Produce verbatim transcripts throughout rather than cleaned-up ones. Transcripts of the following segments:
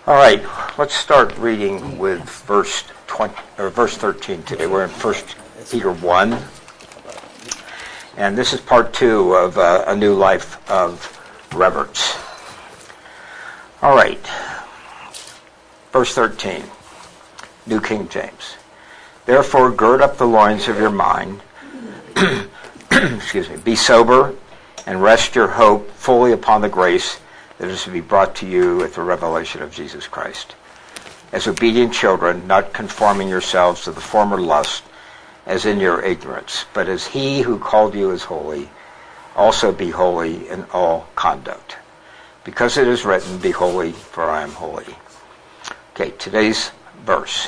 All right, let's start reading with verse twenty or verse thirteen today. We're in First Peter one, and this is part two of uh, a new life of reverence. All right, verse thirteen, New King James. Therefore, gird up the loins of your mind. Excuse me. Be sober, and rest your hope fully upon the grace that is to be brought to you at the revelation of Jesus Christ. As obedient children, not conforming yourselves to the former lust, as in your ignorance, but as he who called you is holy, also be holy in all conduct. Because it is written, be holy, for I am holy. Okay, today's verse.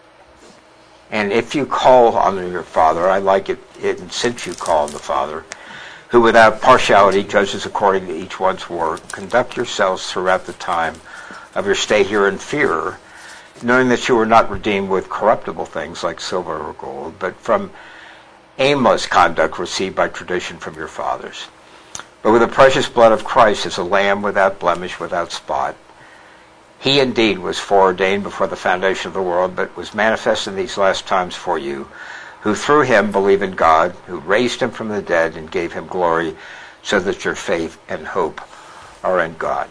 And if you call on your Father, I like it, it since you call on the Father, who without partiality judges according to each one's work, conduct yourselves throughout the time of your stay here in fear, knowing that you were not redeemed with corruptible things like silver or gold, but from aimless conduct received by tradition from your fathers, but with the precious blood of Christ as a lamb without blemish, without spot. He indeed was foreordained before the foundation of the world, but was manifest in these last times for you, who through him believe in God, who raised him from the dead and gave him glory, so that your faith and hope are in God.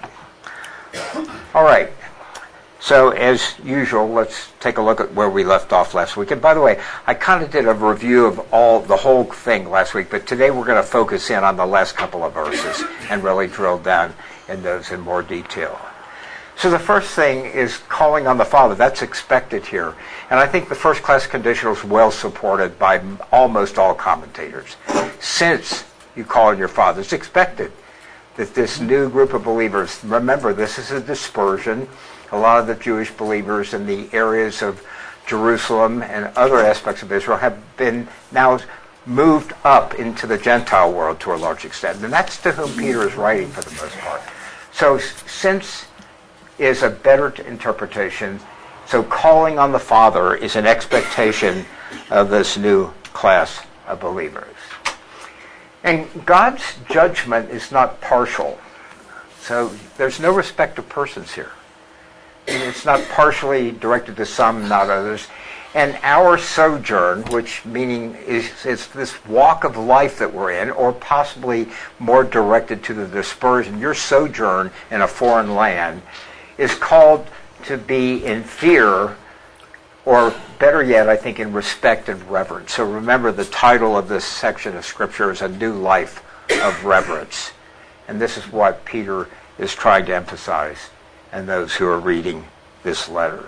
All right. So as usual, let's take a look at where we left off last week. And by the way, I kind of did a review of all the whole thing last week, but today we're going to focus in on the last couple of verses and really drill down in those in more detail. So the first thing is calling on the Father. That's expected here. And I think the first class conditional is well supported by almost all commentators. Since you call on your Father, it's expected that this new group of believers, remember this is a dispersion. A lot of the Jewish believers in the areas of Jerusalem and other aspects of Israel have been now moved up into the Gentile world to a large extent. And that's to whom Peter is writing for the most part. So since is a better interpretation. So calling on the Father is an expectation of this new class of believers. And God's judgment is not partial. So there's no respect of persons here. It's not partially directed to some, not others. And our sojourn, which meaning is, is this walk of life that we're in, or possibly more directed to the dispersion, your sojourn in a foreign land, is called to be in fear, or better yet, I think, in respect and reverence. So remember, the title of this section of Scripture is A New Life of Reverence. And this is what Peter is trying to emphasize in those who are reading this letter.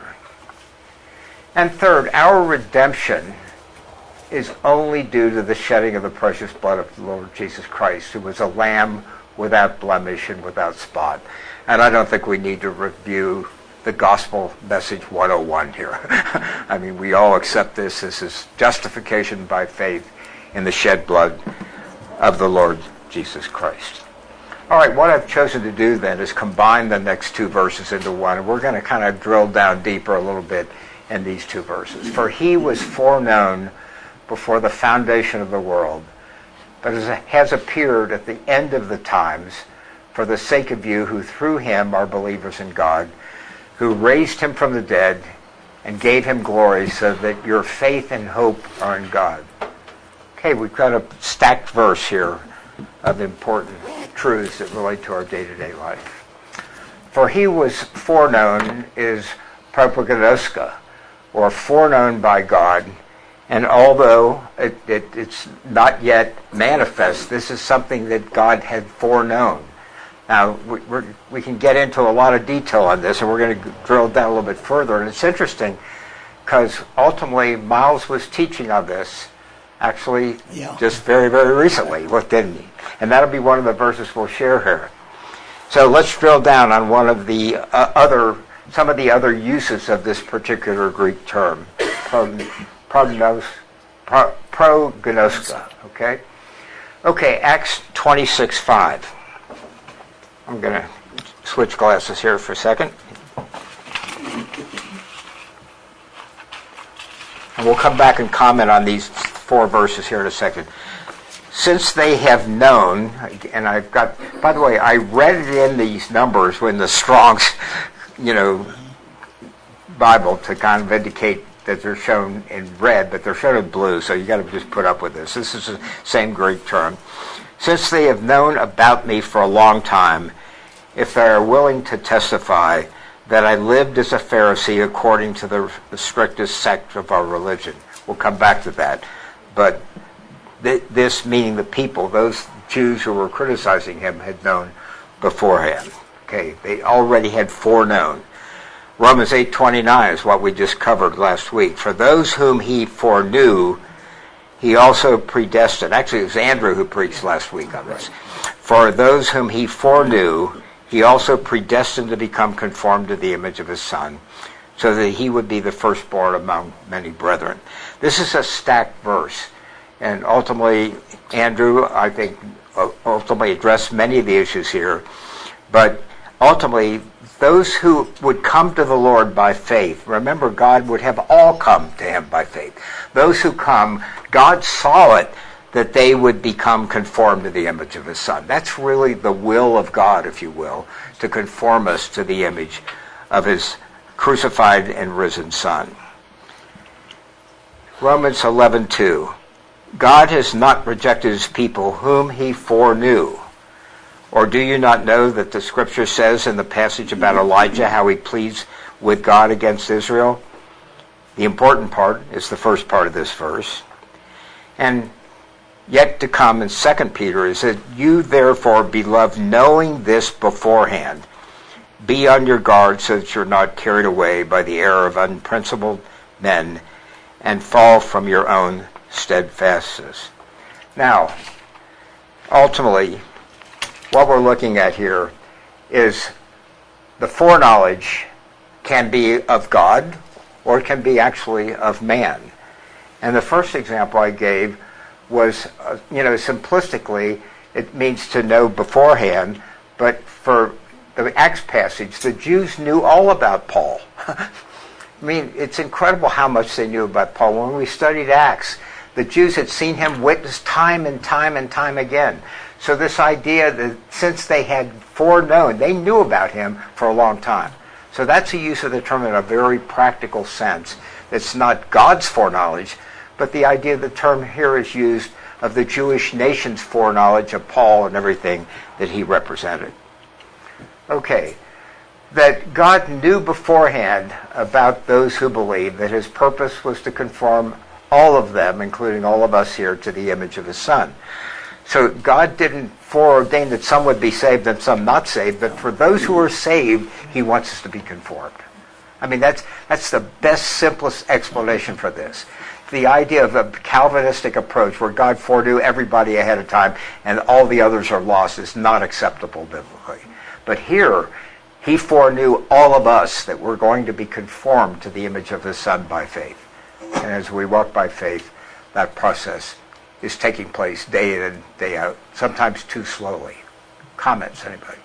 And third, our redemption is only due to the shedding of the precious blood of the Lord Jesus Christ, who was a lamb without blemish and without spot. And I don't think we need to review the gospel message one oh one here. I mean, we all accept this. This is justification by faith in the shed blood of the Lord Jesus Christ. All right, what I've chosen to do then is combine the next two verses into one. And we're going to kind of drill down deeper a little bit in these two verses. For he was foreknown before the foundation of the world, but has appeared at the end of the times for the sake of you who through him are believers in God, who raised him from the dead and gave him glory, so that your faith and hope are in God. Okay, we've got a stacked verse here of important truths that relate to our day-to-day life. For he was foreknown is propagnoska, or foreknown by God, and although it, it, it's not yet manifest, this is something that God had foreknown. Now, we, we're, we can get into a lot of detail on this, and we're going to drill down a little bit further. And it's interesting, because ultimately Miles was teaching on this, actually, yeah. just very, very recently, what didn't he? And that'll be one of the verses we'll share here. So let's drill down on one of the uh, other, some of the other uses of this particular Greek term, prognos, pro, prognoska, okay? Okay, Acts twenty-six five. I'm going to switch glasses here for a second. And we'll come back and comment on these four verses here in a second. Since they have known, and I've got, by the way, I read it in these numbers when the Strong's, you know, Bible to kind of indicate that they're shown in red, but they're shown in blue, so you got to just put up with this. This is the same Greek term. Since they have known about me for a long time, if they are willing to testify that I lived as a Pharisee according to the, the strictest sect of our religion. We'll come back to that. But th- this, meaning the people, those Jews who were criticizing him, had known beforehand. Okay, they already had foreknown. Romans eight twenty-nine is what we just covered last week. For those whom he foreknew, he also predestined. Actually, it was Andrew who preached last week on this. For those whom he foreknew, he also predestined to become conformed to the image of his Son, so that he would be the firstborn among many brethren. This is a stacked verse. And ultimately, Andrew, I think, ultimately addressed many of the issues here. But ultimately, those who would come to the Lord by faith, remember, God would have all come to him by faith. Those who come, God saw it that they would become conformed to the image of his Son. That's really the will of God, if you will, to conform us to the image of his crucified and risen Son. Romans eleven two. God has not rejected his people whom he foreknew. Or do you not know that the scripture says in the passage about Elijah how he pleads with God against Israel? The important part is the first part of this verse. And yet to come in Second Peter is that you therefore, beloved, knowing this beforehand, be on your guard so that you're not carried away by the error of unprincipled men and fall from your own steadfastness. Now, ultimately, what we're looking at here is the foreknowledge can be of God or it can be actually of man. And the first example I gave was, uh, you know, simplistically, it means to know beforehand, but for the Acts passage, the Jews knew all about Paul. I mean, it's incredible how much they knew about Paul. When we studied Acts, the Jews had seen him witness time and time and time again. So this idea that since they had foreknown, they knew about him for a long time. So that's a use of the term in a very practical sense. It's not God's foreknowledge, but the idea of the term here is used of the Jewish nation's foreknowledge of Paul and everything that he represented. Okay, that God knew beforehand about those who believed, that his purpose was to conform all of them, including all of us here, to the image of his Son. So God didn't foreordain that some would be saved and some not saved, but for those who are saved, he wants us to be conformed. I mean, that's that's the best, simplest explanation for this. The idea of a Calvinistic approach where God foreknew everybody ahead of time and all the others are lost is not acceptable biblically. But here, he foreknew all of us that we're going to be conformed to the image of his Son by faith. And as we walk by faith, that process is taking place day in and day out, sometimes too slowly. Comments, anybody?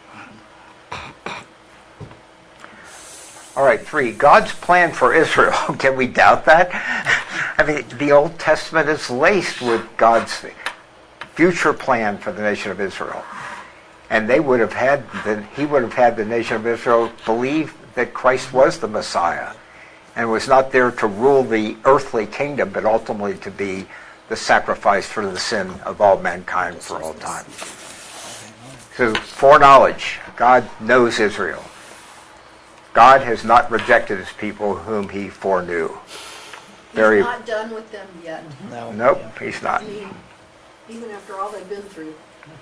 All right, three, God's plan for Israel. Can we doubt that? I mean, the Old Testament is laced with God's future plan for the nation of Israel. And they would have had, the, he would have had the nation of Israel believe that Christ was the Messiah and was not there to rule the earthly kingdom, but ultimately to be the sacrifice for the sin of all mankind for all time. So, foreknowledge. God knows Israel. God has not rejected his people whom he foreknew. Very, he's not done with them yet. No. Nope, he's not. I mean, even after all they've been through.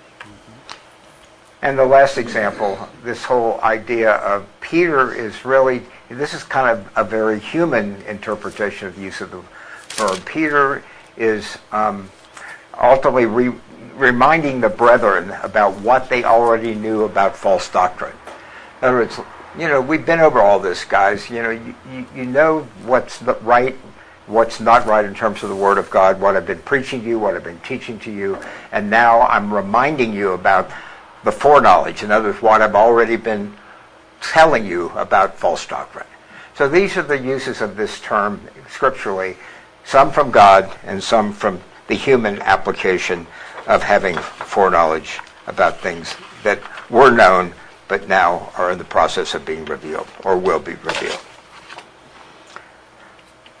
And the last example, this whole idea of Peter is really, this is kind of a very human interpretation of the use of the verb. Peter is um, ultimately re- reminding the brethren about what they already knew about false doctrine. In other words, you know, we've been over all this, guys. You know, you, you, you know what's right, what's not right in terms of the Word of God, what I've been preaching to you, what I've been teaching to you, and now I'm reminding you about the foreknowledge. In other words, what I've already been telling you about false doctrine. So these are the uses of this term scripturally, some from God and some from the human application of having foreknowledge about things that were known but now are in the process of being revealed or will be revealed.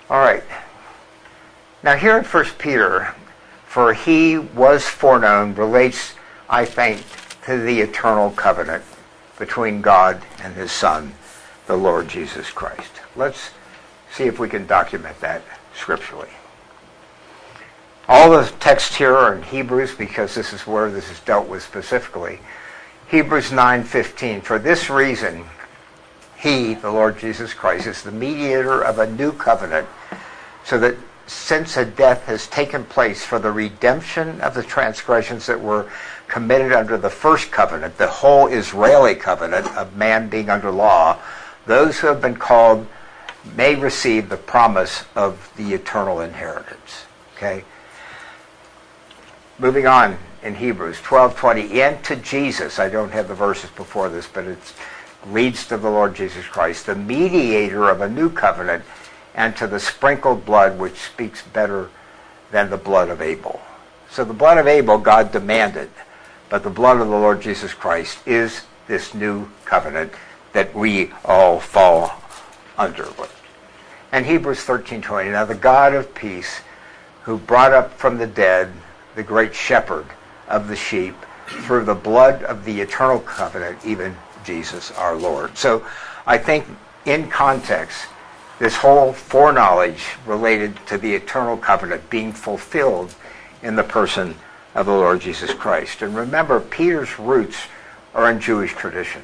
All right. Now here in First Peter, for he was foreknown, relates, I think, to the eternal covenant between God and his Son, the Lord Jesus Christ. Let's see if we can document that scripturally. All the texts here are in Hebrews because this is where this is dealt with specifically. Hebrews nine fifteen. For this reason, he, the Lord Jesus Christ, is the mediator of a new covenant, so that since a death has taken place for the redemption of the transgressions that were committed under the first covenant, the whole Israeli covenant of man being under law, those who have been called may receive the promise of the eternal inheritance. Okay? Moving on in Hebrews twelve twenty, and to Jesus, I don't have the verses before this, but it leads to the Lord Jesus Christ, the mediator of a new covenant, and to the sprinkled blood which speaks better than the blood of Abel. So the blood of Abel God demanded, but the blood of the Lord Jesus Christ is this new covenant that we all fall under. And Hebrews thirteen twenty, now the God of peace, who brought up from the dead the great shepherd of the sheep through the blood of the eternal covenant, even Jesus our Lord. So I think in context, this whole foreknowledge related to the eternal covenant being fulfilled in the person of the Lord Jesus Christ. And remember, Peter's roots are in Jewish tradition.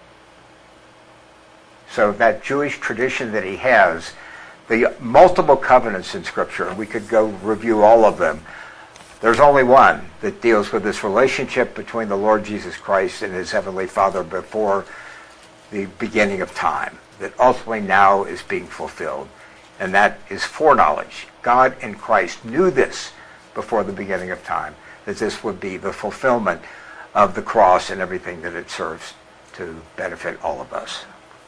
So that Jewish tradition that he has, the multiple covenants in Scripture, and we could go review all of them, there's only one that deals with this relationship between the Lord Jesus Christ and his Heavenly Father before the beginning of time, that ultimately now is being fulfilled. And that is foreknowledge. God and Christ knew this before the beginning of time, that this would be the fulfillment of the cross and everything that it serves to benefit all of us.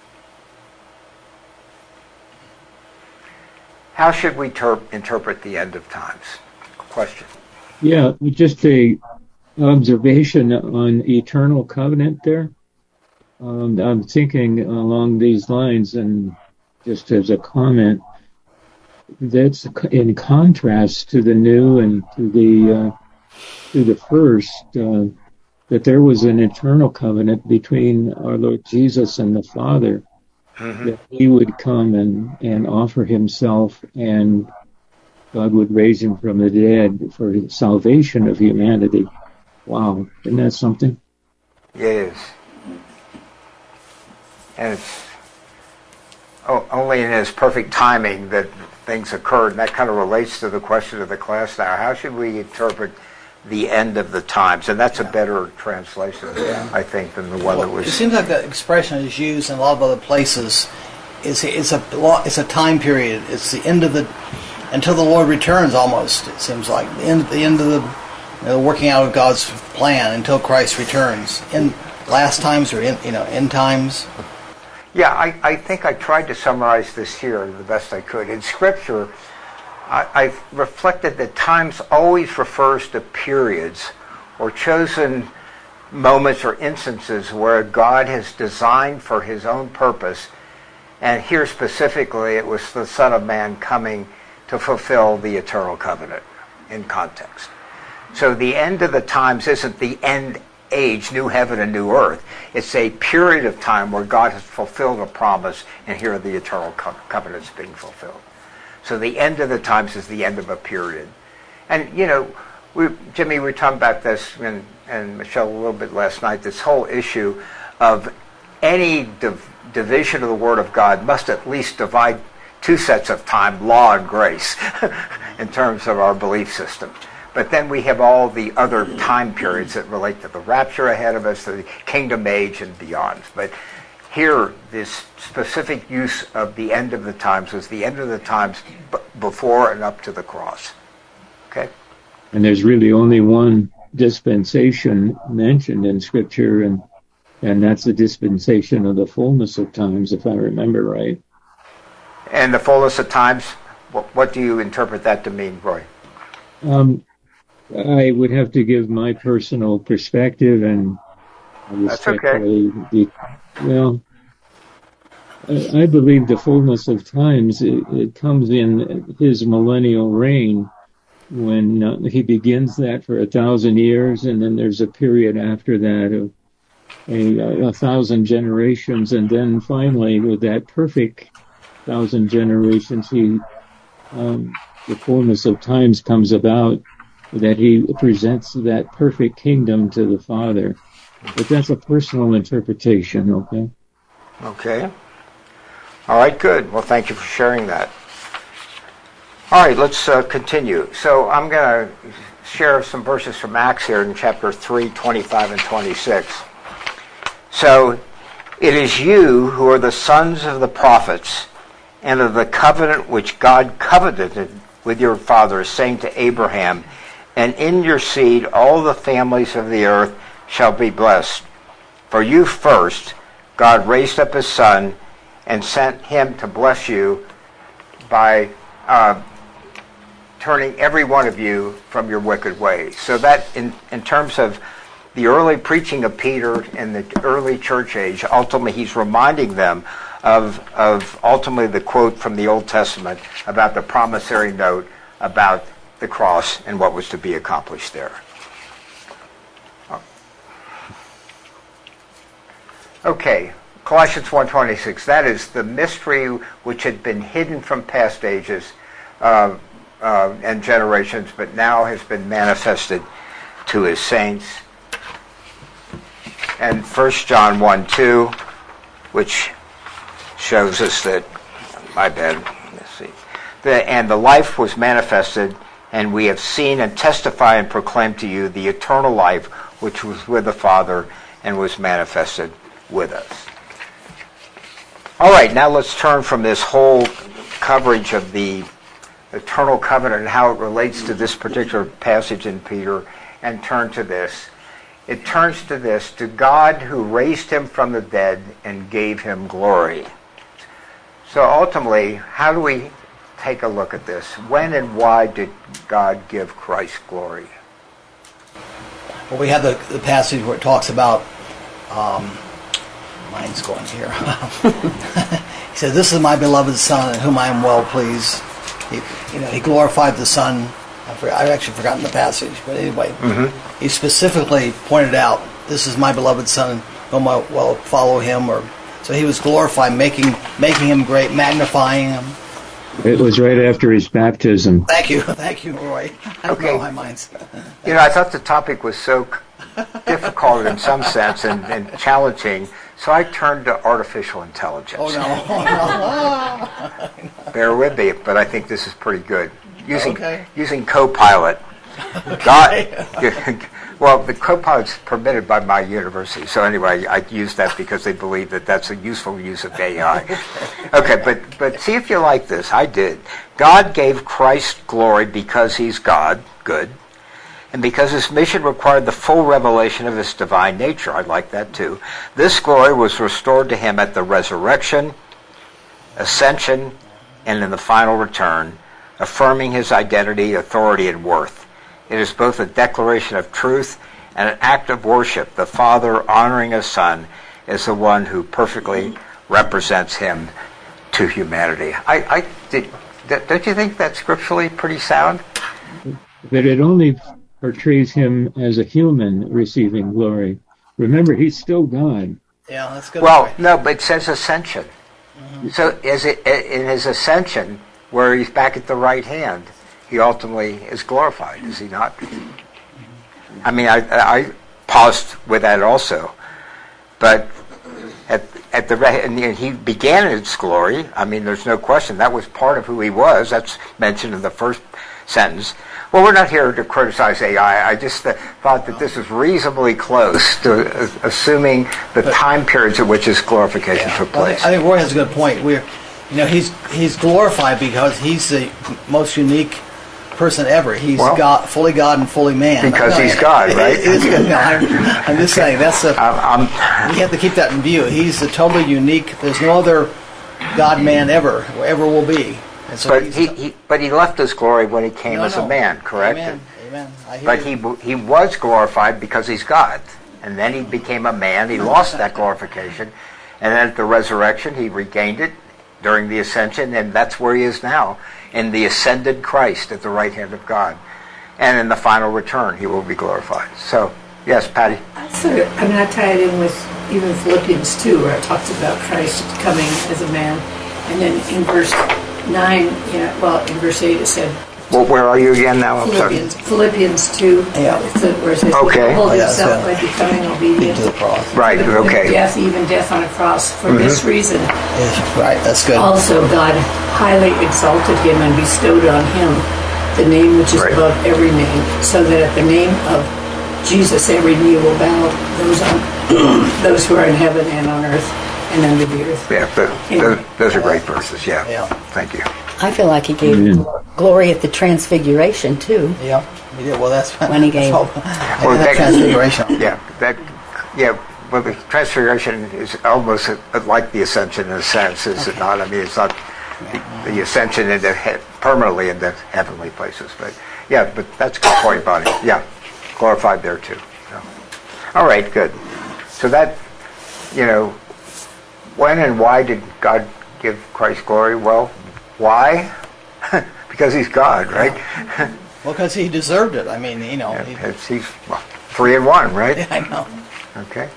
How should we ter- interpret the end of times? Question. Yeah, just a observation on eternal covenant there. Um, I'm thinking along these lines, and just as a comment, that's in contrast to the new and to the uh, to the first, uh, that there was an eternal covenant between our Lord Jesus and the Father, mm-hmm. that he would come and, and offer himself, and God would raise him from the dead for the salvation of humanity. Wow, isn't that something? Yes. And it's only in his perfect timing that things occurred, and that kind of relates to the question of the class now. How should we interpret the end of the times? And that's a better translation, yeah. I think, than the one well, that was... It seems like that expression is used in a lot of other places. It's, it's, a, it's a time period. It's the end of the... until the Lord returns, almost, it seems like. The end, the end of the you know, working out of God's plan until Christ returns. In last times or in, you know, end times. Yeah, I, I think I tried to summarize this here the best I could. In Scripture, I, I've reflected that times always refers to periods or chosen moments or instances where God has designed for his own purpose. And here specifically, it was the Son of Man coming to fulfill the eternal covenant in context. So the end of the times isn't the end age, new heaven and new earth. It's a period of time where God has fulfilled a promise, and here are the eternal co- covenants being fulfilled. So the end of the times is the end of a period. And, you know, we, Jimmy, we were talking about this, and, and Michelle, a little bit last night, this whole issue of any div- division of the Word of God must at least divide two sets of time, law and grace, in terms of our belief system. But then we have all the other time periods that relate to the rapture ahead of us, to the kingdom age and beyond. But here, this specific use of the end of the times was the end of the times b- before and up to the cross. Okay? And there's really only one dispensation mentioned in Scripture, and and that's the dispensation of the fullness of times, if I remember right. And the fullness of times, what, what do you interpret that to mean, Roy? Um, I would have to give my personal perspective, and I That's okay. Be, well, I I believe the fullness of times, it, it comes in his millennial reign when uh, he begins that for a thousand years, and then there's a period after that of a, a thousand generations, and then finally with that perfect thousand generations, he um, the fullness of times comes about, that he presents that perfect kingdom to the Father. But that's a personal interpretation, okay? Okay. All right, good. Well, thank you for sharing that. All right, let's uh, continue. So I'm going to share some verses from Acts here in chapter three, twenty-five and twenty-six. So, it is you who are the sons of the prophets and of the covenant which God covenanted with your fathers, saying to Abraham, and in your seed all the families of the earth shall be blessed. For you first, God raised up his Son and sent him to bless you by uh, turning every one of you from your wicked ways. So that in, in terms of the early preaching of Peter in the early church age, ultimately he's reminding them of, of ultimately the quote from the Old Testament about the promissory note about the cross and what was to be accomplished there. Okay, Colossians one twenty-six, that is the mystery which had been hidden from past ages uh, uh, and generations, but now has been manifested to his saints. And First John one two, which shows us that, my bad, let's see, the, and the life was manifested, and we have seen and testify and proclaim to you the eternal life which was with the Father and was manifested with us. All right, now let's turn from this whole coverage of the eternal covenant and how it relates to this particular passage in Peter and turn to this. It turns to this, to God who raised him from the dead and gave him glory. So ultimately, how do we take a look at this? When and why did God give Christ glory? Well, we have the, the passage where it talks about, um, mine's going here. He said, "This is my beloved Son, in whom I am well pleased." He, you know, he glorified the Son. I forgot, I've actually forgotten the passage, but anyway, mm-hmm. He specifically pointed out, "This is my beloved Son, whom I will follow him." Or so he was glorifying, making making him great, magnifying him. It was right after his baptism. Thank you, thank you, Roy. I don't okay. know my mind's. You know, I thought the topic was so difficult in some sense and, and challenging, so I turned to artificial intelligence. Oh no! Oh, no. Bear with me, but I think this is pretty good. Using okay. using Copilot. Okay. God, well, the Copilot's permitted by my university, so anyway, I use that because they believe that that's a useful use of A I. Okay, but but see if you like this. I did. God gave Christ glory because he's God, good, and because his mission required the full revelation of his divine nature. I like that too. This glory was restored to him at the resurrection, ascension, and in the final return, affirming his identity, authority, and worth. It is both a declaration of truth and an act of worship, the Father honoring his Son as the one who perfectly represents him to humanity. I, I did, don't you think that's scripturally pretty sound? But it only portrays him as a human receiving glory. Remember, he's still God. Yeah, that's good. Well, no, but it says ascension. Mm-hmm. So is it in his ascension, where he's back at the right hand, he ultimately is glorified, is he not? I mean, I, I paused with that also. But at at the and he began in its glory. I mean, there's no question. That was part of who he was. That's mentioned in the first sentence. Well, we're not here to criticize A I. I just uh, thought that this was reasonably close to uh, assuming the but, time periods at which his glorification yeah. took place. I think, I think Roy has a good point. We're, you know, he's he's glorified because he's the most unique person ever. He's well, God, fully God and fully man. Because he's God, right? It is good. No, I'm, I'm just saying that's a. I'm, I'm, we have to keep that in view. He's a totally unique. There's no other God man ever, ever will be. And so but he, he, but he left his glory when he came no, as no. a man, correct? Amen. Amen. I hear but you. he he was glorified because he's God, and then he became a man. He lost that glorification, And then at the resurrection, he regained it during the ascension, and that's where he is now, in the ascended Christ at the right hand of God. And in the final return, he will be glorified. So, yes, Patty? I sort of, I mean, I tie it in with even Philippians two, where it talks about Christ coming as a man. And then in verse nine, you know, well, in verse eight it said, Well, where are you again now? I'm sorry. Philippians, Philippians two, Yeah. it's the- where it says, Okay. "Hold Oh, yeah, himself so- by becoming Beat obedient to the cross. Right, to the point of okay. death, even death on a cross. For Mm-hmm. this reason, Yes, right, that's good. also God highly exalted him and bestowed on him the name which is Right. above every name, so that at the name of Jesus every knee will bow, those on those who are in heaven and on earth and under the earth." Yeah, but those, those are great verses, yeah. Yeah. Thank you. I feel like he gave Amen. glory at the transfiguration too. Yeah, he did. Well, that's When he gave- Well, Well, that that- transfiguration. Yeah, that, yeah, well, the transfiguration is almost like the ascension in a sense, is it not? I mean, it's not the, the ascension into he- permanently into heavenly places, but yeah, but that's a good point, Bonnie. Yeah, glorified there too. So. All right, good. So that, you know, when and why did God give Christ glory? Well, why? Because he's God, right? Well, because he deserved it. I mean, you know. Yeah, he- it's- he's well, three and one, right? I know. Okay.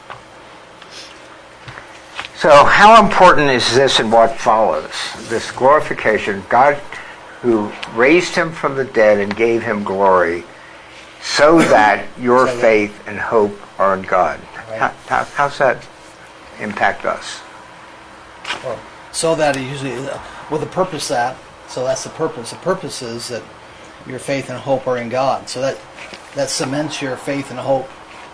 So how important is this and what follows? This glorification, God who raised him from the dead and gave him glory so that your So that- faith and hope are in God. Right. How, how, how's that impact us? Well, so that he usually, uh, with a purpose that, so that's the purpose. The purpose is that your faith and hope are in God. So that that cements your faith and hope.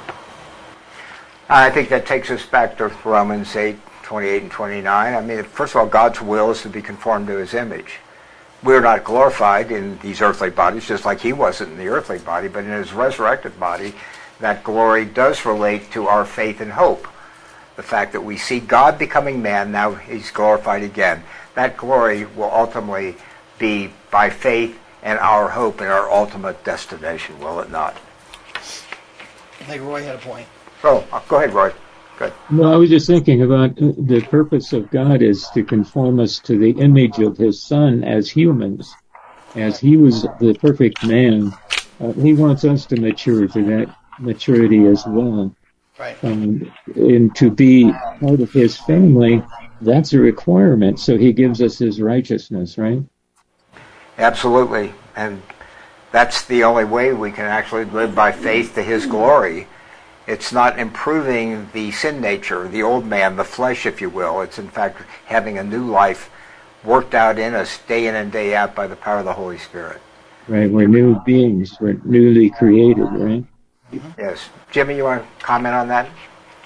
I think that takes us back to Romans eight, twenty-eight and twenty-nine. I mean, first of all, God's will is to be conformed to his image. We're not glorified in these earthly bodies, just like he wasn't in the earthly body, but in his resurrected body, that glory does relate to our faith and hope. The fact that we see God becoming man, now he's glorified again. That glory will ultimately be by faith and our hope in our ultimate destination, will it not? I think Roy had a point. Oh, go ahead, Roy. Good. No, I was just thinking about uh, the purpose of God is to conform us to the image of his Son as humans. As he was the perfect man, uh, he wants us to mature to that maturity as well. Right. Um, and to be part of his family, that's a requirement. So he gives us his righteousness, right? Absolutely. And that's the only way we can actually live by faith to his glory. It's not improving the sin nature, the old man, the flesh, if you will. It's in fact having a new life worked out in us day in and day out by the power of the Holy Spirit. Right. We're new beings. We're newly created, right? Yes. Jimmy, you want to comment on that?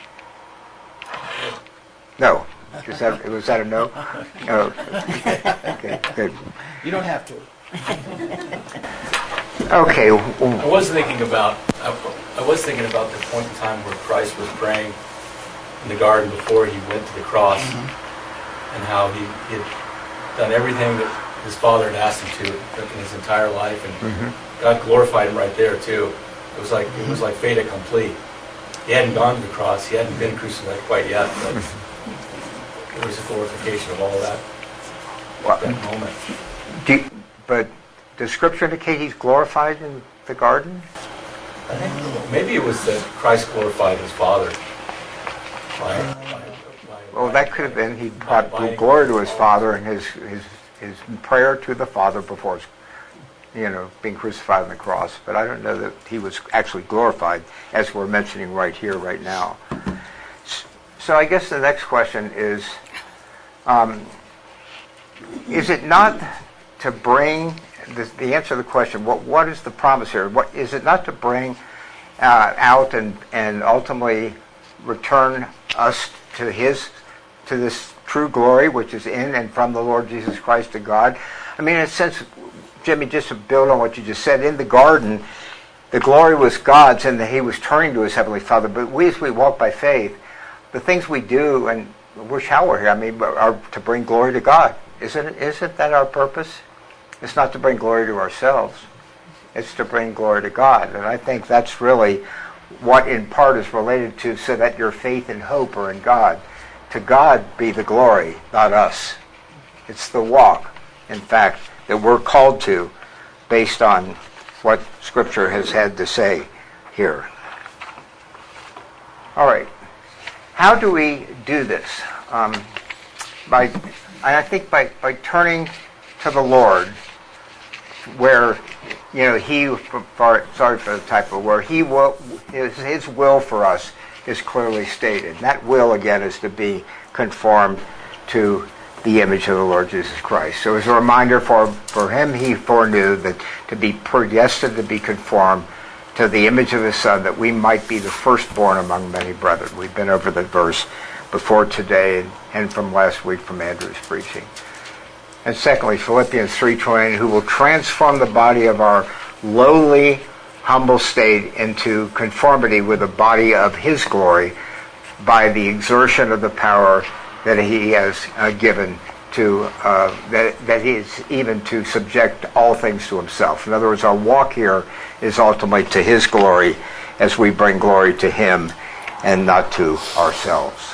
No. Is that, was that a no? Oh. Okay, good. You don't have to. Okay. I was thinking about I, I was thinking about the point in time where Christ was praying in the garden before he went to the cross, mm-hmm. and how he, he had done everything that his Father had asked him to in his entire life, and mm-hmm. God glorified him right there too. It was like mm-hmm. it was like fait accompli. He hadn't gone to the cross, he hadn't been crucified quite yet, but it was a glorification of all of that Well, that moment. Do you, but does Scripture indicate he's glorified in the garden? I think maybe it was that Christ glorified his Father. By, by, by, Well, that could have been he brought glory to his Father and his his his prayer to the Father before his, you know, being crucified on the cross. But I don't know that he was actually glorified, as we're mentioning right here, right now. So I guess the next question is, um, is it not to bring the, the answer to the question? What what is the promise here? What is it not to bring uh, out and and ultimately return us to his to this true glory, which is in and from the Lord Jesus Christ to God? I mean, in a sense, Jimmy, just to build on what you just said, in the garden, the glory was God's, and that he was turning to his heavenly Father. But we, as we walk by faith, the things we do, and we're shower here, I mean, are to bring glory to God. Isn't it, isn't that our purpose? It's not to bring glory to ourselves. It's to bring glory to God. And I think that's really what in part is related to so that your faith and hope are in God. to God be the glory, not us. It's the walk, in fact, that we're called to based on what Scripture has had to say here. All right. How do we do this? Um, by, I think by, by turning to the Lord, where, you know, He, for, sorry for the typo, where He will, his, his will for us is clearly stated. And that will, again, is to be conformed to the image of the Lord Jesus Christ. So as a reminder, for, for Him He foreknew that to be predestined to be conformed to the image of His Son, that we might be the firstborn among many brethren. We've been over the verse before today and, and from last week from Andrew's preaching. And secondly, Philippians three twenty, who will transform the body of our lowly, humble state into conformity with the body of His glory by the exertion of the power that He has uh, given to, uh, that, that He is even to subject all things to Himself. In other words, our walk here is ultimately to His glory as we bring glory to Him and not to ourselves.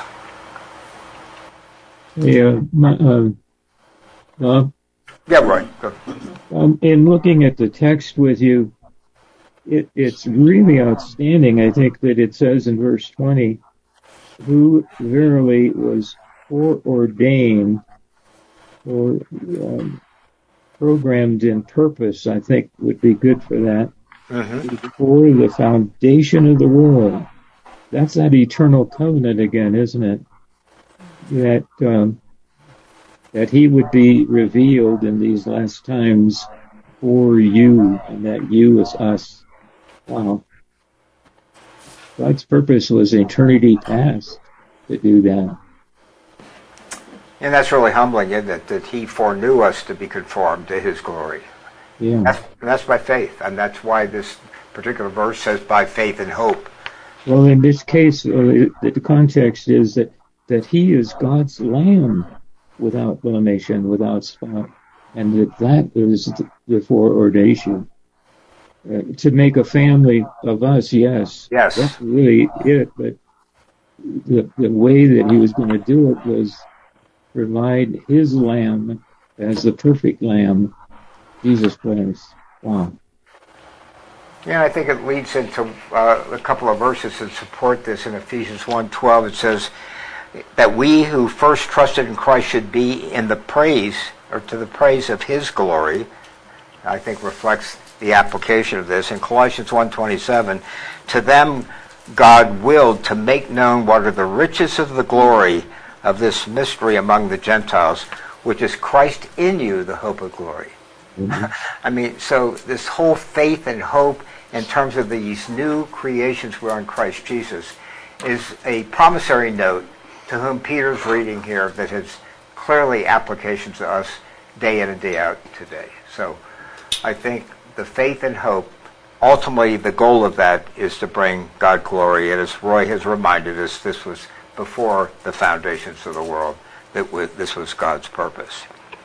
Yeah, my, uh, uh, Yeah, right. Go. um, in looking at the text with you, it, it's really outstanding, I think, that it says in verse twenty, who verily was foreordained or um, programmed in purpose, I think would be good for that, Mm-hmm. before the foundation of the world. That's that eternal covenant again, isn't it? That um, that He would be revealed in these last times for you, and that you is us. Wow. God's purpose was eternity past to do that. And that's really humbling, isn't it? That He foreknew us to be conformed to His glory. Yeah. That's, that's by faith, and that's why this particular verse says by faith and hope. Well, in this case, uh, the context is that, that He is God's Lamb without blemish, without spot, and that that is the, the foreordination. Uh, to make a family of us, yes. Yes. That's really it, but the, the way that He was going to do it was provide His Lamb as the perfect Lamb, Jesus Christ. Wow. Yeah, I think it leads into uh, a couple of verses that support this. In Ephesians one twelve, it says that we who first trusted in Christ should be in the praise, or to the praise of His glory. I think reflects the application of this. In Colossians one twenty-seven, to them God willed to make known what are the riches of the glory of this mystery among the Gentiles, which is Christ in you, the hope of glory. Mm-hmm. I mean, so this whole faith and hope in terms of these new creations we are in Christ Jesus is a promissory note to whom Peter's reading here that has clearly applications to us day in and day out today. So I think the faith and hope, ultimately the goal of that is to bring God glory. And as Roy has reminded us, this was before the foundations of the world, that this was God's purpose.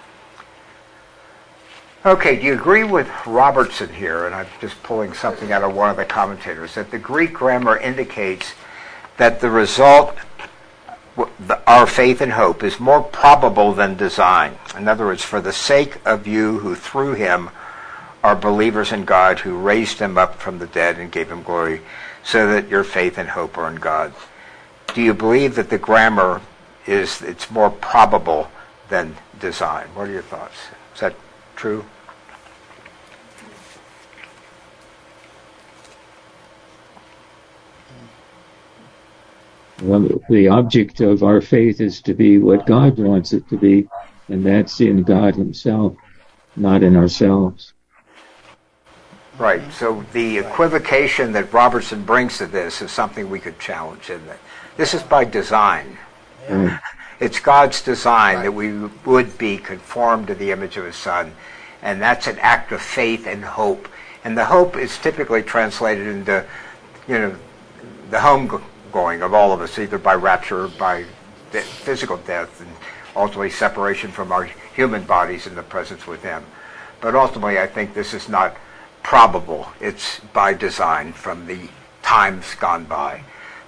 Okay, do you agree with Robertson here, and I'm just pulling something out of one of the commentators, that the Greek grammar indicates that the result, our faith and hope, is more probable than design. In other words, for the sake of you who through Him are believers in God, who raised Him up from the dead and gave Him glory, so that your faith and hope are in God. Do you believe that the grammar is, it's more probable than design? What are your thoughts? Is that true? Well, the object of our faith is to be what God wants it to be, and that's in God Himself, not in ourselves. Right. So the equivocation that Robertson brings to this is something we could challenge, isn't it? This is by design. Right. It's God's design that we would be conformed to the image of His Son, and that's an act of faith and hope. And the hope is typically translated into, you know, the home going of all of us, either by rapture or by de- physical death, and ultimately separation from our human bodies in the presence with Him. But ultimately, I think this is not probable. It's by design from the times gone by.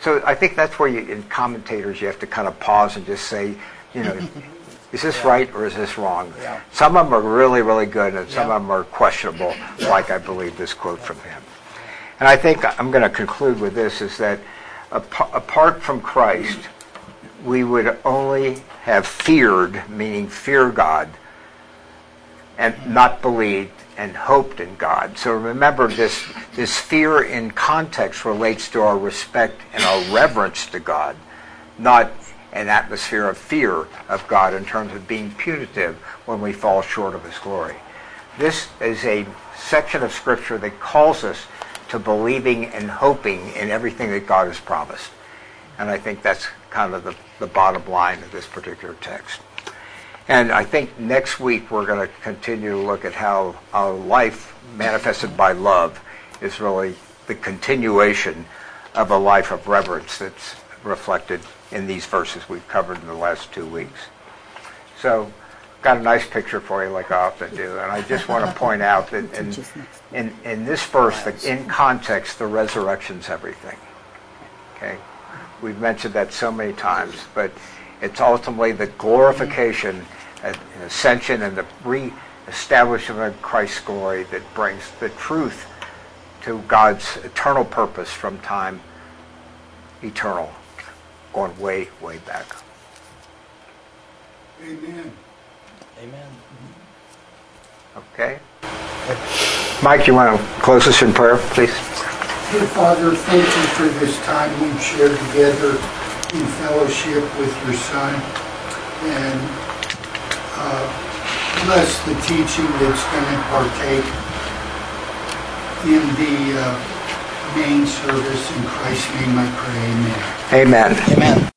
So I think that's where you, in commentators, you have to kind of pause and just say, you know, is this Yeah. right or is this wrong? Yeah. Some of them are really, really good, and some Yeah. of them are questionable, like I believe this quote from him. And I think I'm going to conclude with this, is that ap- apart from Christ, we would only have feared, meaning fear God, and not believed and hoped in God. So remember, this this fear in context relates to our respect and our reverence to God, not an atmosphere of fear of God in terms of being punitive when we fall short of His glory. This is a section of Scripture that calls us to believing and hoping in everything that God has promised. And I think that's kind of the, the bottom line of this particular text. And I think next week we're going to continue to look at how a life manifested by love is really the continuation of a life of reverence that's reflected in these verses we've covered in the last two weeks. So, got a nice picture for you, like I often do, and I just want to point out that in, in, in this verse, that in context, the resurrection's everything. Okay? We've mentioned that so many times, but it's ultimately the glorification, and ascension, and the re-establishment of Christ's glory that brings the truth to God's eternal purpose from time eternal, going way, way back. Amen. Amen. Okay? Mike, you want to close us in prayer, please? Dear Father, thank you for this time we've shared together in fellowship with your Son. And uh, bless the teaching that's going to partake in the uh, main service. In Christ's name I pray, amen. Amen. Amen.